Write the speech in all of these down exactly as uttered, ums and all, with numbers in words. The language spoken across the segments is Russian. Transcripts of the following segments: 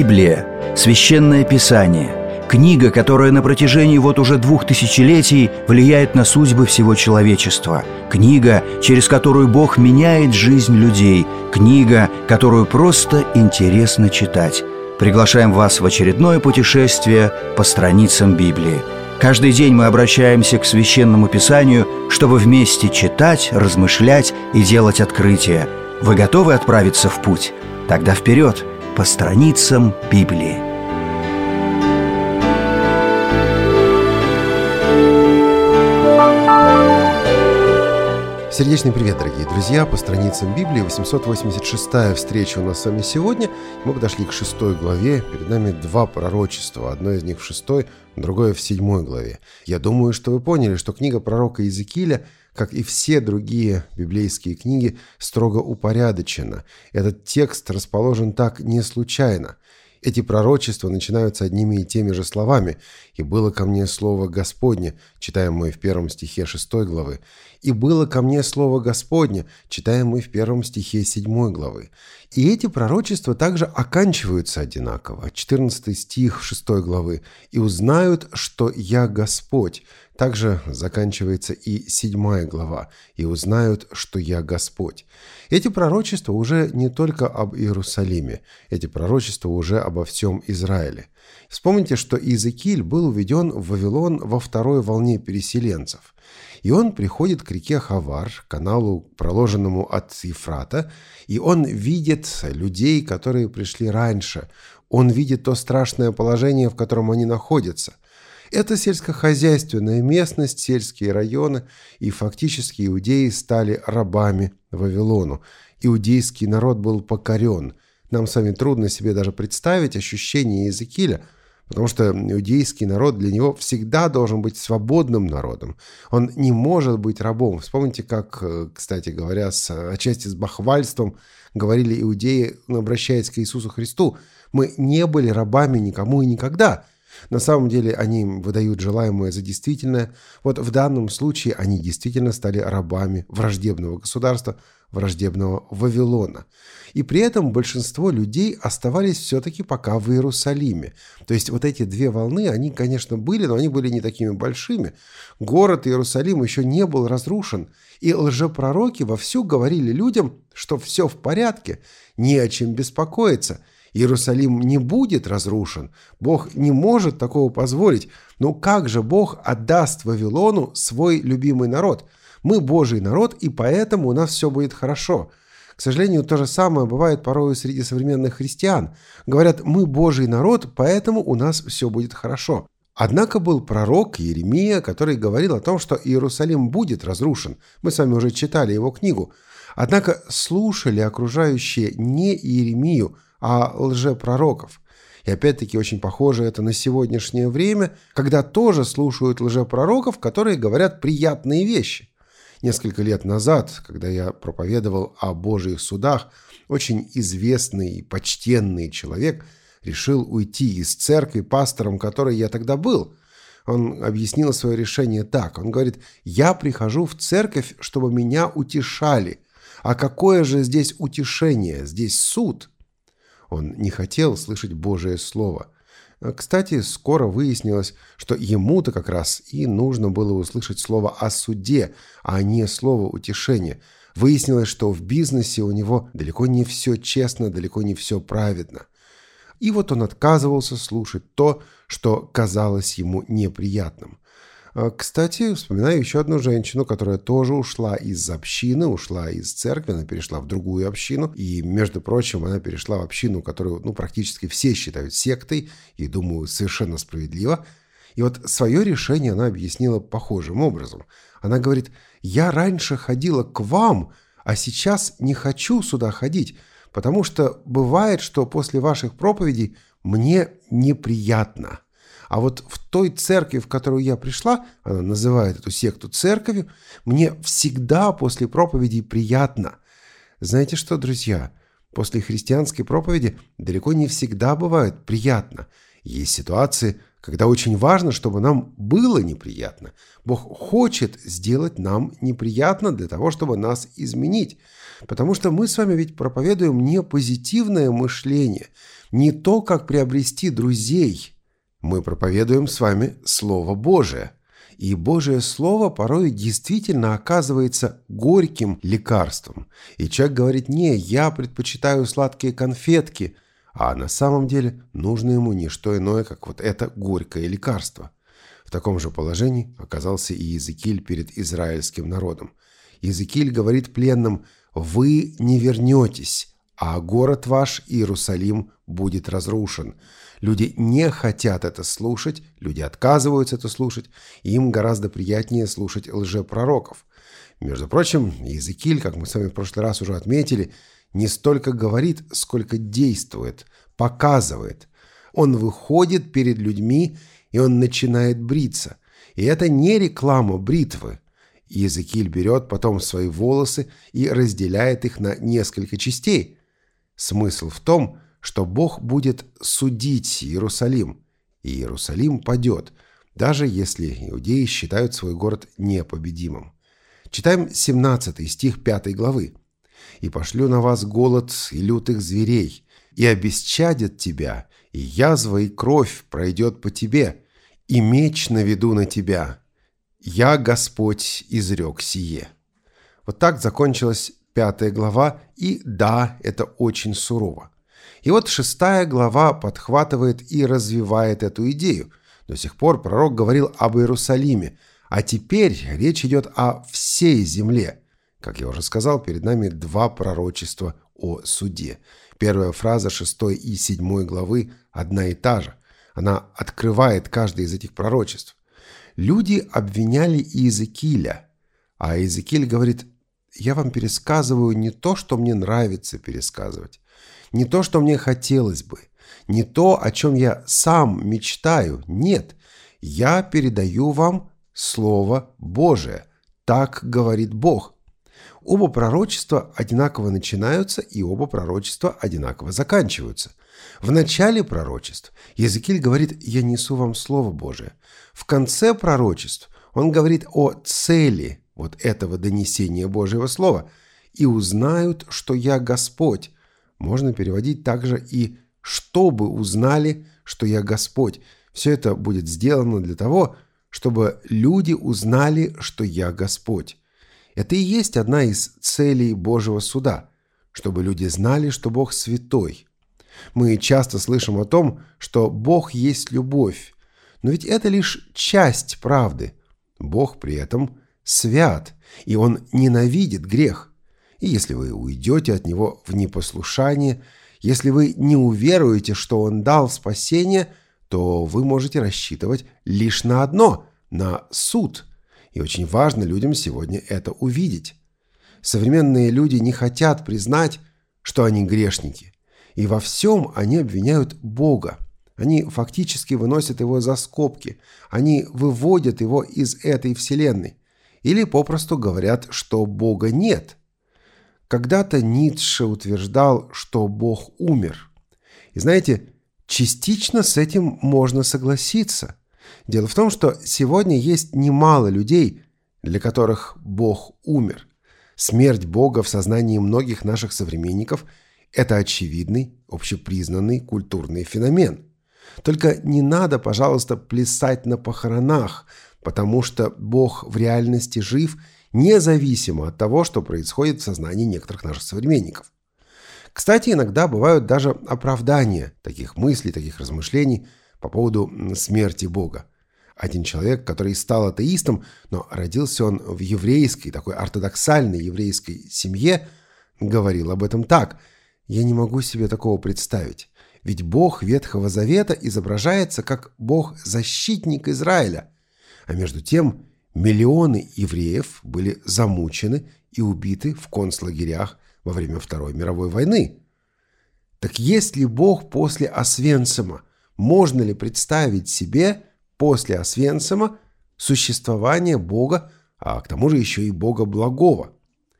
Библия – священное писание, книга, которая на протяжении вот уже двух тысячелетий влияет на судьбы всего человечества, книга, через которую Бог меняет жизнь людей, книга, которую просто интересно читать. Приглашаем вас в очередное путешествие по страницам Библии. Каждый день мы обращаемся к Священному Писанию, чтобы вместе читать, размышлять и делать открытия. Вы готовы отправиться в путь? Тогда вперед, по страницам Библии. Сердечный привет, дорогие друзья! По страницам Библии восемьсот восемьдесят шестая встреча у нас с вами сегодня. Мы подошли к шестой главе. Перед нами два пророчества. Одно из них в шестой, другое в седьмой главе. Я думаю, что вы поняли, что книга пророка Иезекииля, как и все другие библейские книги, строго упорядочена. Этот текст расположен так не случайно. Эти пророчества начинаются одними и теми же словами. «И было ко мне слово Господне», читаем мы в первом стихе шестой главы. «И было ко мне слово Господне», читаем мы в первом стихе седьмой главы. И эти пророчества также оканчиваются одинаково. четырнадцатый стих шестой главы. «И узнают, что я Господь». Также заканчивается и седьмая глава. «И узнают, что я Господь». Эти пророчества уже не только об Иерусалиме. Эти пророчества уже обо всем Израиле. Вспомните, что Иезекииль был уведен в Вавилон во второй волне переселенцев. И он приходит к реке Хавар, каналу, проложенному от Ефрата, и он видит людей, которые пришли раньше. Он видит то страшное положение, в котором они находятся. Это сельскохозяйственная местность, сельские районы, и фактически иудеи стали рабами Вавилону. Иудейский народ был покорен. Нам с вами трудно себе даже представить ощущение Иезекииля, потому что иудейский народ для него всегда должен быть свободным народом. Он не может быть рабом. Вспомните, как, кстати говоря, с, отчасти с бахвальством говорили иудеи, обращаясь к Иисусу Христу: «Мы не были рабами никому и никогда». На самом деле они выдают желаемое за действительное. Вот в данном случае они действительно стали рабами враждебного государства, враждебного Вавилона. И при этом большинство людей оставались все-таки пока в Иерусалиме. То есть вот эти две волны, они, конечно, были, но они были не такими большими. Город Иерусалим еще не был разрушен. И лжепророки вовсю говорили людям, что все в порядке, не о чем беспокоиться. Иерусалим не будет разрушен. Бог не может такого позволить. Но как же Бог отдаст Вавилону свой любимый народ? Мы Божий народ, и поэтому у нас все будет хорошо. К сожалению, то же самое бывает порой среди современных христиан. Говорят: мы Божий народ, поэтому у нас все будет хорошо. Однако был пророк Иеремия, который говорил о том, что Иерусалим будет разрушен. Мы с вами уже читали его книгу. Однако слушали окружающие не Иеремию, а лжепророков. И опять-таки очень похоже это на сегодняшнее время, когда тоже слушают лжепророков, которые говорят приятные вещи. Несколько лет назад, когда я проповедовал о Божьих судах, очень известный и почтенный человек решил уйти из церкви, пастором которой я тогда был. Он объяснил свое решение так. Он говорит: «Я прихожу в церковь, чтобы меня утешали. А какое же здесь утешение? Здесь суд». Он не хотел слышать Божие Слово. Кстати, скоро выяснилось, что ему-то как раз и нужно было услышать слово о суде, а не слово утешения. Выяснилось, что в бизнесе у него далеко не все честно, далеко не все праведно. И вот он отказывался слушать то, что казалось ему неприятным. Кстати, вспоминаю еще одну женщину, которая тоже ушла из общины, ушла из церкви, она перешла в другую общину. И, между прочим, она перешла в общину, которую ну, практически все считают сектой, и, думаю, совершенно справедливо. И вот свое решение она объяснила похожим образом. Она говорит: «Я раньше ходила к вам, а сейчас не хочу сюда ходить, потому что бывает, что после ваших проповедей мне неприятно. А вот в той церкви, в которую я пришла, она называет эту секту церковью, мне всегда после проповедей приятно». Знаете что, друзья? После христианской проповеди далеко не всегда бывает приятно. Есть ситуации, когда очень важно, чтобы нам было неприятно. Бог хочет сделать нам неприятно для того, чтобы нас изменить. Потому что мы с вами ведь проповедуем не позитивное мышление, не то, как приобрести друзей. Мы проповедуем с вами Слово Божие. И Божие Слово порой действительно оказывается горьким лекарством. И человек говорит: «Не, я предпочитаю сладкие конфетки», а на самом деле нужно ему не что иное, как вот это горькое лекарство. В таком же положении оказался и Иезекииль перед израильским народом. Иезекииль говорит пленным: «Вы не вернетесь, а город ваш, Иерусалим, будет разрушен». Люди не хотят это слушать, люди отказываются это слушать, и им гораздо приятнее слушать лжепророков. Между прочим, Иезекииль, как мы с вами в прошлый раз уже отметили, не столько говорит, сколько действует, показывает. Он выходит перед людьми, и он начинает бриться. И это не реклама бритвы. Иезекииль берет потом свои волосы и разделяет их на несколько частей. Смысл в том, что Бог будет судить Иерусалим, и Иерусалим падет, даже если иудеи считают свой город непобедимым. Читаем семнадцатый стих пятой главы. «И пошлю на вас голод и лютых зверей, и обесчадят тебя, и язва и кровь пройдет по тебе, и меч наведу на тебя. Я, Господь, изрек сие». Вот так закончилась пятая глава, и да, это очень сурово. И вот шестая глава подхватывает и развивает эту идею. До сих пор пророк говорил об Иерусалиме, а теперь речь идет о всей земле. Как я уже сказал, перед нами два пророчества о суде. Первая фраза шестой и седьмой главы одна и та же. Она открывает каждое из этих пророчеств. Люди обвиняли Иезекииля, а Иезекииль говорит: «Я вам пересказываю не то, что мне нравится пересказывать, не то, что мне хотелось бы, не то, о чем я сам мечтаю. Нет, я передаю вам Слово Божие. Так говорит Бог». Оба пророчества одинаково начинаются, и оба пророчества одинаково заканчиваются. В начале пророчеств Иезекииль говорит: «Я несу вам Слово Божие». В конце пророчеств он говорит о цели вот этого донесения Божьего Слова. «И узнают, что я Господь». Можно переводить также и «чтобы узнали, что я Господь». Все это будет сделано для того, чтобы люди узнали, что я Господь. Это и есть одна из целей Божьего суда, чтобы люди знали, что Бог святой. Мы часто слышим о том, что Бог есть любовь, но ведь это лишь часть правды. Бог при этом свят, и Он ненавидит грех. И если вы уйдете от Него в непослушание, если вы не уверуете, что Он дал спасение, то вы можете рассчитывать лишь на одно – на суд. И очень важно людям сегодня это увидеть. Современные люди не хотят признать, что они грешники. И во всем они обвиняют Бога. Они фактически выносят Его за скобки. Они выводят Его из этой вселенной. Или попросту говорят, что Бога нет. Когда-то Ницше утверждал, что Бог умер. И знаете, частично с этим можно согласиться. Дело в том, что сегодня есть немало людей, для которых Бог умер. Смерть Бога в сознании многих наших современников – это очевидный, общепризнанный культурный феномен. Только не надо, пожалуйста, плясать на похоронах, потому что Бог в реальности жив, независимо от того, что происходит в сознании некоторых наших современников. Кстати, иногда бывают даже оправдания таких мыслей, таких размышлений по поводу смерти Бога. Один человек, который стал атеистом, но родился он в еврейской, такой ортодоксальной еврейской семье, говорил об этом так: «Я не могу себе такого представить, ведь Бог Ветхого Завета изображается как Бог-защитник Израиля, а между тем миллионы евреев были замучены и убиты в концлагерях во время Второй мировой войны. Так есть ли Бог после Освенцима? Можно ли представить себе после Освенцима существование Бога, а к тому же еще и Бога благого?»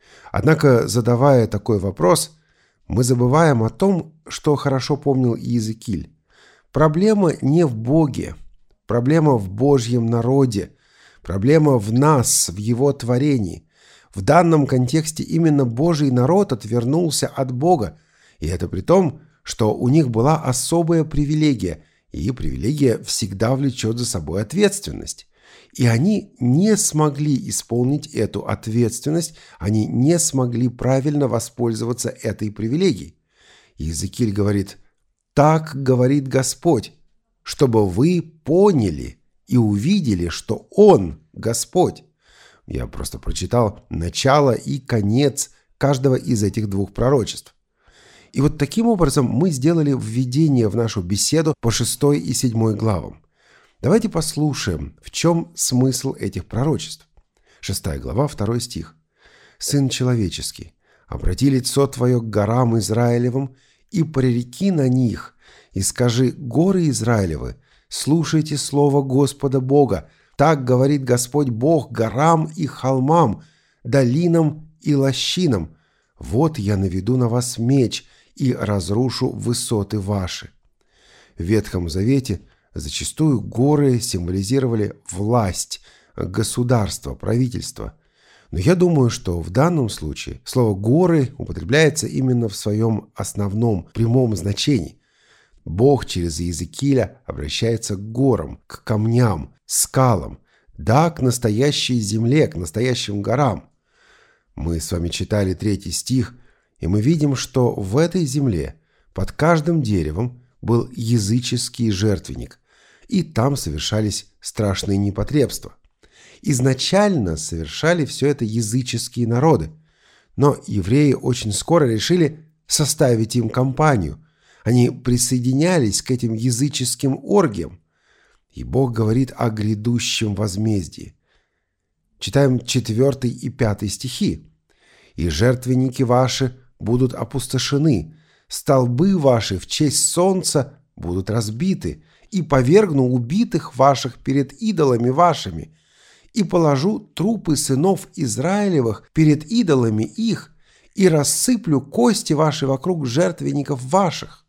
Однако, задавая такой вопрос, мы забываем о том, что хорошо помнил Иезекииль. Проблема не в Боге. Проблема в Божьем народе. Проблема в нас, в Его творении. В данном контексте именно Божий народ отвернулся от Бога. И это при том, что у них была особая привилегия. И привилегия всегда влечет за собой ответственность. И они не смогли исполнить эту ответственность, они не смогли правильно воспользоваться этой привилегией. Иезекииль говорит: «Так говорит Господь, чтобы вы поняли и увидели, что Он Господь». Я просто прочитал начало и конец каждого из этих двух пророчеств. И вот таким образом мы сделали введение в нашу беседу по шестой и седьмой главам. Давайте послушаем, в чем смысл этих пророчеств. Шестая глава, второй стих. «Сын человеческий, обрати лицо твое к горам Израилевым и прореки на них, и скажи: горы Израилевы, слушайте слово Господа Бога. Так говорит Господь Бог горам и холмам, долинам и лощинам. Вот я наведу на вас меч и разрушу высоты ваши». В Ветхом Завете зачастую горы символизировали власть, государство, правительство. Но я думаю, что в данном случае слово «горы» употребляется именно в своем основном, прямом значении. Бог через Иезекииля обращается к горам, к камням, скалам, да, к настоящей земле, к настоящим горам. Мы с вами читали третий стих, и мы видим, что в этой земле под каждым деревом был языческий жертвенник, и там совершались страшные непотребства. Изначально совершали все это языческие народы, но евреи очень скоро решили составить им компанию. Они присоединялись к этим языческим оргиям, и Бог говорит о грядущем возмездии. Читаем четвертый и пятый стихи. «И жертвенники ваши будут опустошены, столбы ваши в честь солнца будут разбиты, и повергну убитых ваших перед идолами вашими, и положу трупы сынов Израилевых перед идолами их, и рассыплю кости ваши вокруг жертвенников ваших».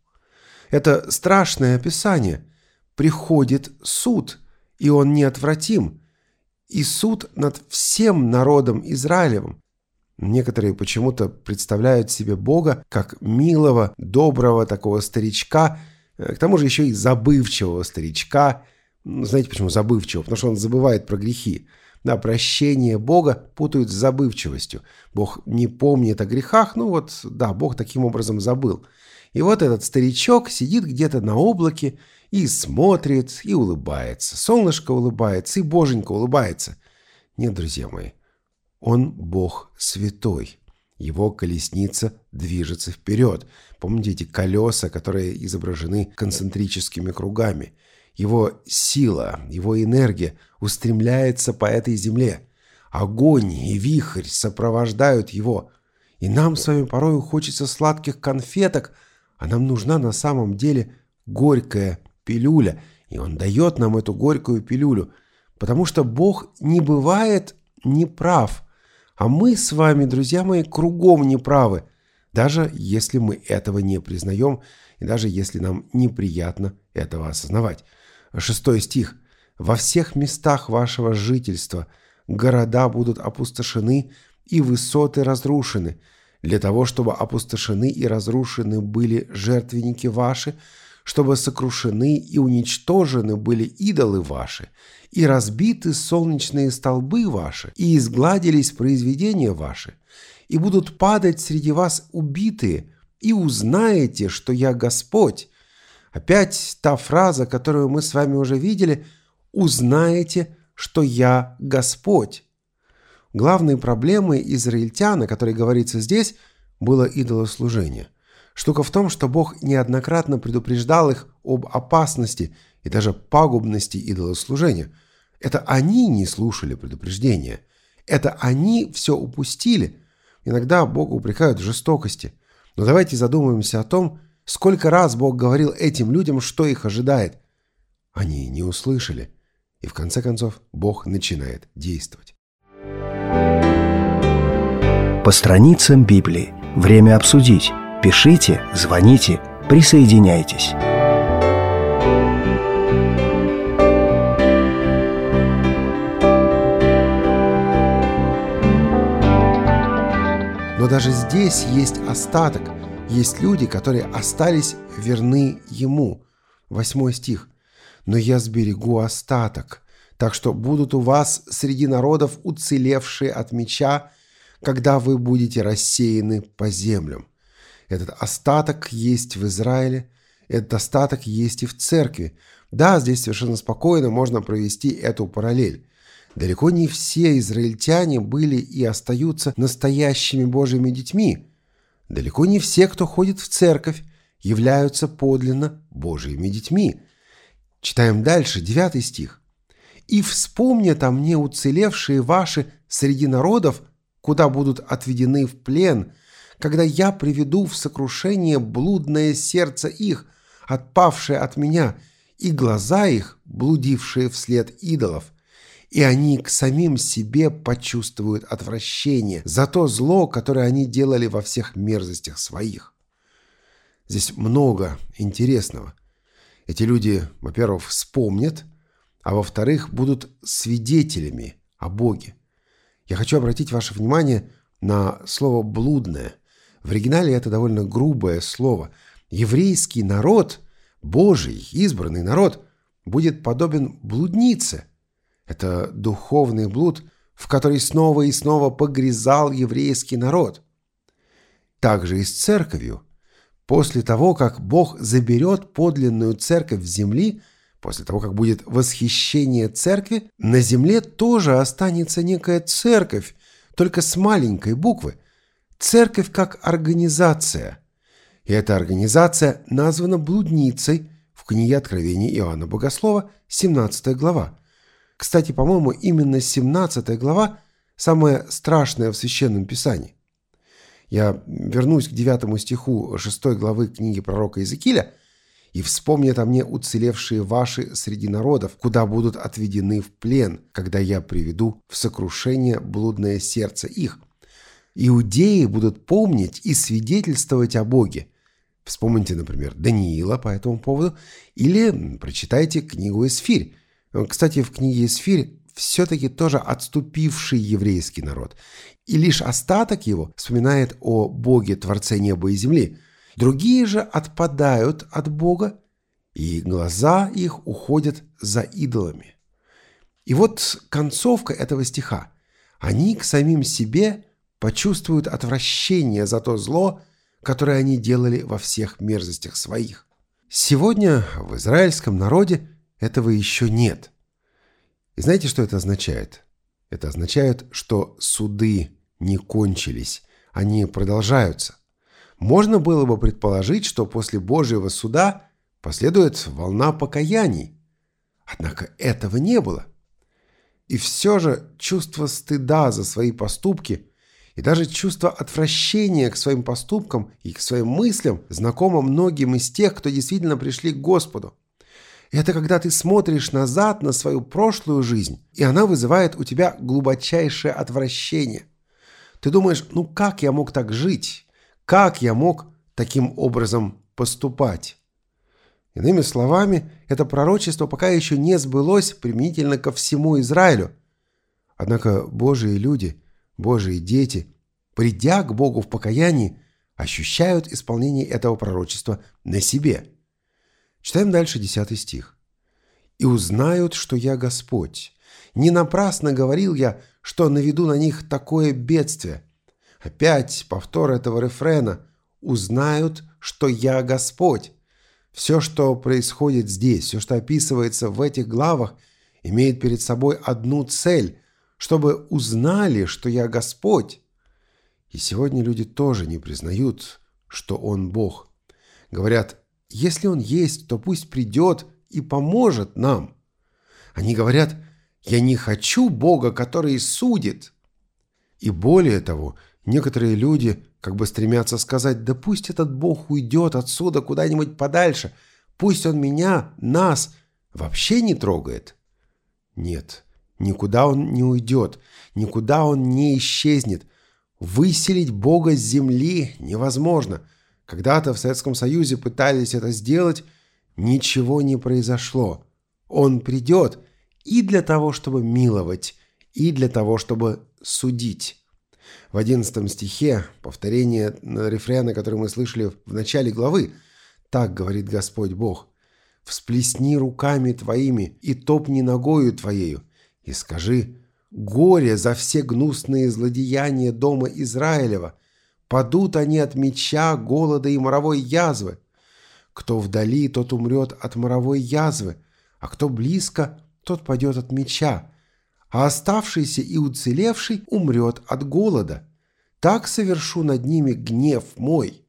Это страшное описание. Приходит суд, и он неотвратим, и суд над всем народом Израилевым. Некоторые почему-то представляют себе Бога как милого, доброго такого старичка, к тому же еще и забывчивого старичка. Знаете, почему забывчивого? Потому что он забывает про грехи. Да, прощение Бога путают с забывчивостью. Бог не помнит о грехах, ну вот, да, Бог таким образом забыл. И вот этот старичок сидит где-то на облаке и смотрит, и улыбается. Солнышко улыбается, и Боженька улыбается. Нет, друзья мои, Он Бог святой. Его колесница движется вперед. Помните эти колеса, которые изображены концентрическими кругами? Его сила, его энергия устремляется по этой земле. Огонь и вихрь сопровождают его. И нам с вами порою хочется сладких конфеток, а нам нужна на самом деле горькая пилюля. И Он дает нам эту горькую пилюлю, потому что Бог не бывает неправ. А мы с вами, друзья мои, кругом неправы, даже если мы этого не признаем, и даже если нам неприятно этого осознавать. Шестой стих. «Во всех местах вашего жительства города будут опустошены и высоты разрушены, для того, чтобы опустошены и разрушены были жертвенники ваши, чтобы сокрушены и уничтожены были идолы ваши, и разбиты солнечные столбы ваши, и изгладились произведения ваши, и будут падать среди вас убитые, и узнаете, что я Господь». Опять та фраза, которую мы с вами уже видели: «Узнаете, что я Господь». Главной проблемой израильтян, о которой говорится здесь, было идолослужение. Штука в том, что Бог неоднократно предупреждал их об опасности и даже пагубности идолослужения. Это они не слушали предупреждения. Это они все упустили. Иногда Бога упрекают в жестокости. Но давайте задумаемся о том, сколько раз Бог говорил этим людям, что их ожидает. Они не услышали. И в конце концов Бог начинает действовать. По страницам Библии. Время обсудить. Пишите, звоните, присоединяйтесь. даже здесь есть остаток, есть люди, которые остались верны Ему. Восьмой стих. «Но я сберегу остаток, так что будут у вас среди народов уцелевшие от меча, когда вы будете рассеяны по землям». Этот остаток есть в Израиле, этот остаток есть и в церкви. Да, здесь совершенно спокойно можно провести эту параллель. Далеко не все израильтяне были и остаются настоящими Божьими детьми. Далеко не все, кто ходит в церковь, являются подлинно Божьими детьми. Читаем дальше, девятый стих. «И вспомнят о мне уцелевшие ваши среди народов, куда будут отведены в плен, когда я приведу в сокрушение блудное сердце их, отпавшее от меня, и глаза их, блудившие вслед идолов. И они к самим себе почувствуют отвращение за то зло, которое они делали во всех мерзостях своих». Здесь много интересного. Эти люди, во-первых, вспомнят, а во-вторых, будут свидетелями о Боге. Я хочу обратить ваше внимание на слово «блудное». В оригинале это довольно грубое слово. Еврейский народ, Божий, избранный народ, будет подобен блуднице. Это духовный блуд, в который снова и снова погрязал еврейский народ. Также и с церковью. После того, как Бог заберет подлинную церковь с земли, после того, как будет восхищение церкви, на земле тоже останется некая церковь, только с маленькой буквы. Церковь как организация. И эта организация названа блудницей в книге Откровения Иоанна Богослова, семнадцатая глава. Кстати, по-моему, именно семнадцатая глава самая страшная в Священном Писании. Я вернусь к девятому стиху шестой главы книги пророка Иезекииля. «И вспомнят о мне уцелевшие ваши среди народов, куда будут отведены в плен, когда я приведу в сокрушение блудное сердце их». Иудеи будут помнить и свидетельствовать о Боге. Вспомните, например, Даниила по этому поводу, или прочитайте книгу Эсфирь. Кстати, в книге Эсфирь все-таки тоже отступивший еврейский народ. И лишь остаток его вспоминает о Боге, Творце неба и земли. Другие же отпадают от Бога, и глаза их уходят за идолами. И вот концовка этого стиха. Они к самим себе почувствуют отвращение за то зло, которое они делали во всех мерзостях своих. Сегодня в израильском народе этого еще нет. И знаете, что это означает? Это означает, что суды не кончились, они продолжаются. Можно было бы предположить, что после Божьего суда последует волна покаяний. Однако этого не было. И все же чувство стыда за свои поступки и даже чувство отвращения к своим поступкам и к своим мыслям знакомо многим из тех, кто действительно пришли к Господу. Это когда ты смотришь назад на свою прошлую жизнь, и она вызывает у тебя глубочайшее отвращение. Ты думаешь, ну как я мог так жить? Как я мог таким образом поступать? Иными словами, это пророчество пока еще не сбылось применительно ко всему Израилю. Однако Божьи люди, Божьи дети, придя к Богу в покаянии, ощущают исполнение этого пророчества на себе. Читаем дальше десятый стих. «И узнают, что я Господь. Не напрасно говорил я, что наведу на них такое бедствие». Опять повтор этого рефрена. «Узнают, что я Господь». Все, что происходит здесь, все, что описывается в этих главах, имеет перед собой одну цель, чтобы узнали, что я Господь. И сегодня люди тоже не признают, что Он Бог. Говорят, если Он есть, то пусть придет и поможет нам. Они говорят, я не хочу Бога, который судит. И более того, некоторые люди как бы стремятся сказать, да пусть этот Бог уйдет отсюда куда-нибудь подальше, пусть Он меня, нас вообще не трогает. Нет, никуда Он не уйдет, никуда Он не исчезнет. Выселить Бога с земли невозможно. Когда-то в Советском Союзе пытались это сделать, ничего не произошло. Он придет и для того, чтобы миловать, и для того, чтобы судить. В одиннадцатом стихе повторение рефрена, который мы слышали в начале главы. Так говорит Господь Бог: «Всплесни руками твоими и топни ногою твоею, и скажи: горе за все гнусные злодеяния дома Израилева! Падут они от меча, голода и моровой язвы. Кто вдали, тот умрет от моровой язвы, а кто близко, тот падет от меча, а оставшийся и уцелевший умрет от голода. Так совершу над ними гнев мой».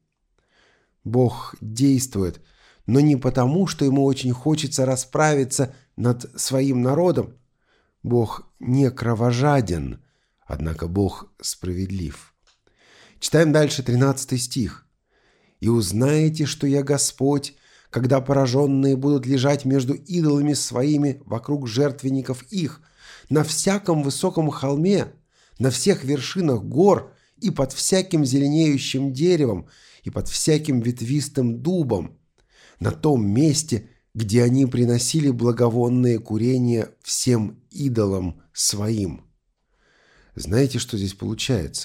Бог действует, но не потому, что ему очень хочется расправиться над своим народом. Бог не кровожаден, однако Бог справедлив. Читаем дальше тринадцатый стих. «И узнаете, что я Господь, когда пораженные будут лежать между идолами своими вокруг жертвенников их, на всяком высоком холме, на всех вершинах гор и под всяким зеленеющим деревом и под всяким ветвистым дубом, на том месте, где они приносили благовонное курение всем идолам своим». Знаете, что здесь получается?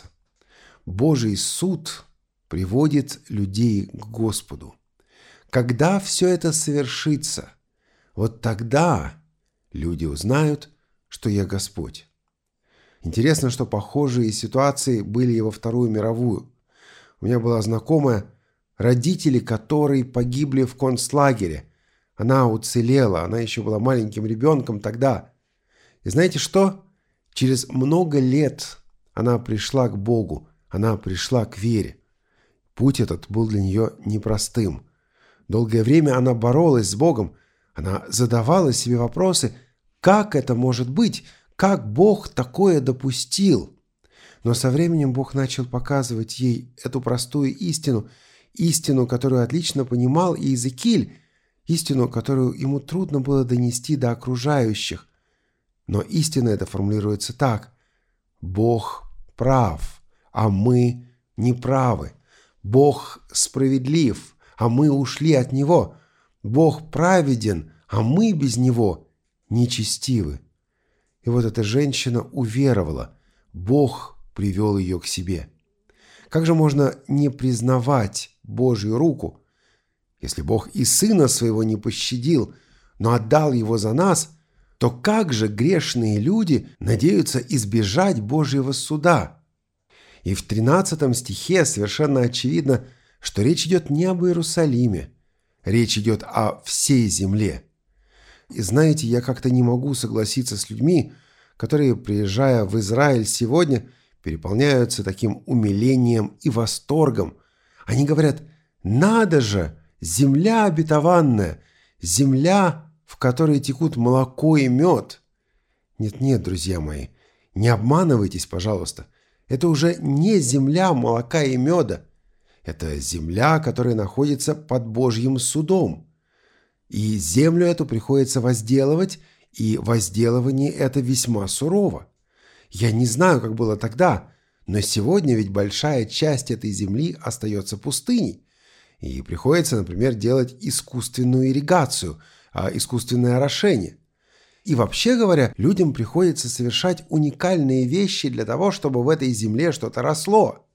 Божий суд приводит людей к Господу. Когда все это совершится, вот тогда люди узнают, что я Господь. Интересно, что похожие ситуации были и во Вторую мировую. У меня была знакомая, родители которой погибли в концлагере. Она уцелела, она еще была маленьким ребенком тогда. И знаете что? Через много лет она пришла к Богу, она пришла к вере. Путь этот был для нее непростым. Долгое время она боролась с Богом, она задавала себе вопросы, как это может быть, как Бог такое допустил. Но со временем Бог начал показывать ей эту простую истину, истину, которую отлично понимал и Иезекииль, истину, которую ему трудно было донести до окружающих. Но истина эта формулируется так: Бог прав, а мы неправы. Бог справедлив, а мы ушли от Него. Бог праведен, а мы без Него нечестивы. И вот эта женщина уверовала. Бог привел ее к себе. Как же можно не признавать Божью руку? Если Бог и Сына Своего не пощадил, но отдал Его за нас, то как же грешные люди надеются избежать Божьего суда? И в тринадцатом стихе совершенно очевидно, что речь идет не об Иерусалиме, речь идет о всей земле. И знаете, я как-то не могу согласиться с людьми, которые, приезжая в Израиль сегодня, переполняются таким умилением и восторгом. Они говорят: надо же, земля обетованная, земля, в которой текут молоко и мед. Нет-нет, друзья мои, не обманывайтесь, пожалуйста. Это уже не земля молока и меда. Это земля, которая находится под Божьим судом. И землю эту приходится возделывать, и возделывание это весьма сурово. Я не знаю, как было тогда, но сегодня ведь большая часть этой земли остается пустыней. И приходится, например, делать искусственную ирригацию, искусственное орошение. И вообще говоря, людям приходится совершать уникальные вещи для того, чтобы в этой земле что-то росло.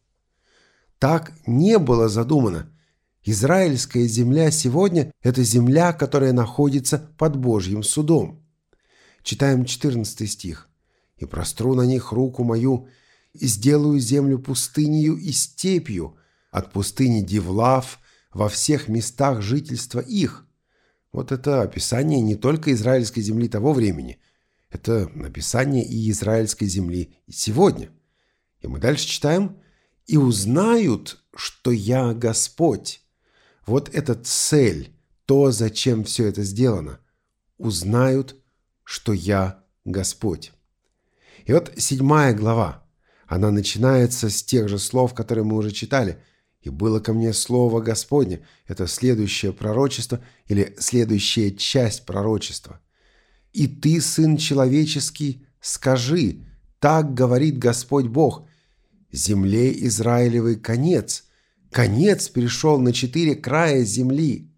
Так не было задумано. Израильская земля сегодня – это земля, которая находится под Божьим судом. Читаем четырнадцатый стих. «И простру на них руку мою, и сделаю землю пустынею и степью, от пустыни Дивлав во всех местах жительства их». Вот это описание не только израильской земли того времени, это описание и израильской земли сегодня. И мы дальше читаем: «И узнают, что я Господь». Вот эта цель, то, зачем все это сделано. Узнают, что я Господь. И вот седьмая глава, она начинается с тех же слов, которые мы уже читали. «И было ко мне слово Господне». Это следующее пророчество или следующая часть пророчества. «И ты, сын человеческий, скажи, так говорит Господь Бог, земле Израилевой конец, конец пришел на четыре края земли».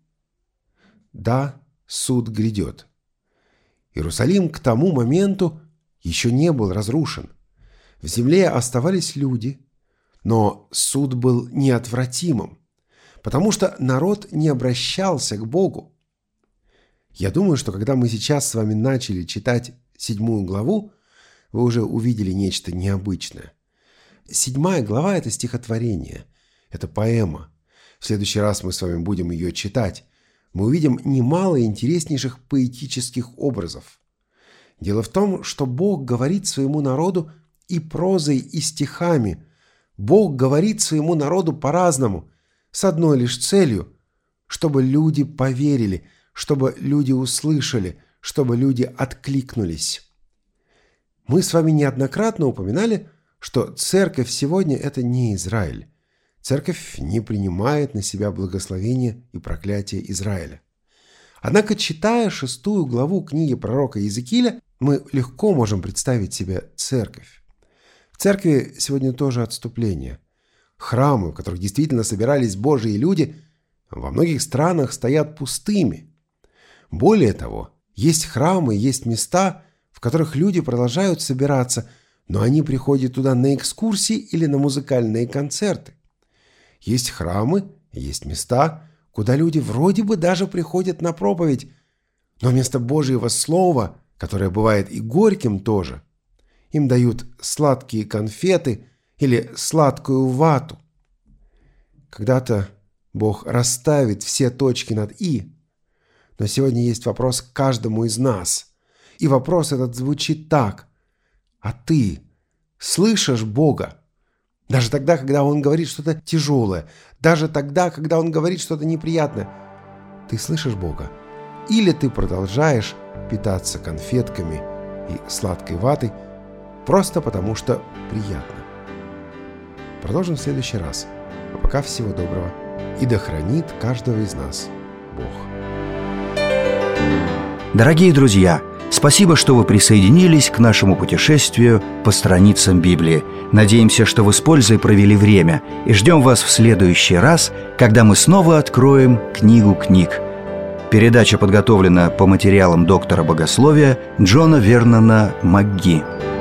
Да, суд грядет. Иерусалим к тому моменту еще не был разрушен. В земле оставались люди, но суд был неотвратимым, потому что народ не обращался к Богу. Я думаю, что когда мы сейчас с вами начали читать седьмую главу, вы уже увидели нечто необычное. Седьмая глава – это стихотворение, это поэма. В следующий раз мы с вами будем ее читать. Мы увидим немало интереснейших поэтических образов. Дело в том, что Бог говорит своему народу и прозой, и стихами. Бог говорит своему народу по-разному, с одной лишь целью, чтобы люди поверили, чтобы люди услышали, чтобы люди откликнулись. Мы с вами неоднократно упоминали, что церковь сегодня – это не Израиль. Церковь не принимает на себя благословение и проклятие Израиля. Однако, читая шестую главу книги пророка Иезекииля, мы легко можем представить себе церковь. В церкви сегодня тоже отступление. Храмы, в которых действительно собирались Божьи люди, во многих странах стоят пустыми. Более того, есть храмы, есть места, в которых люди продолжают собираться, но они приходят туда на экскурсии или на музыкальные концерты. Есть храмы, есть места, куда люди вроде бы даже приходят на проповедь, но вместо Божьего слова, которое бывает и горьким тоже, им дают сладкие конфеты или сладкую вату. Когда-то Бог расставит все точки над «и», но сегодня есть вопрос к каждому из нас. И вопрос этот звучит так: а ты слышишь Бога? Даже тогда, когда Он говорит что-то тяжелое, даже тогда, когда Он говорит что-то неприятное, ты слышишь Бога? Или ты продолжаешь питаться конфетками и сладкой ватой просто потому, что приятно? Продолжим в следующий раз. А пока всего доброго. И да хранит каждого из нас Бог. Дорогие друзья, спасибо, что вы присоединились к нашему путешествию по страницам Библии. Надеемся, что вы с пользой провели время, и ждем вас в следующий раз, когда мы снова откроем книгу книг. Передача подготовлена по материалам доктора богословия Джона Вернона МакГи.